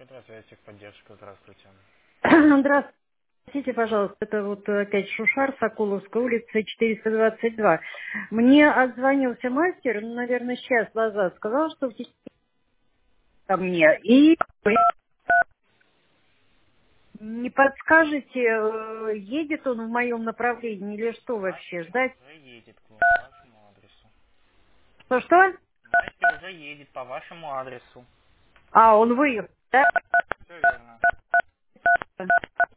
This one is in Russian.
Здравствуйте, техподдержка, здравствуйте. Здравствуйте, пожалуйста. Это вот опять Шушар, Соколовская улица, 422. Мне отзвонился мастер, ну, наверное, час назад, сказал, что в течение ко мне. И не подскажете, едет он в моем направлении или что вообще? Мастер Ждать? уже едет к вашему адресу. Что-что? Мастер уже едет по вашему адресу. А, он выехал, да? Все верно.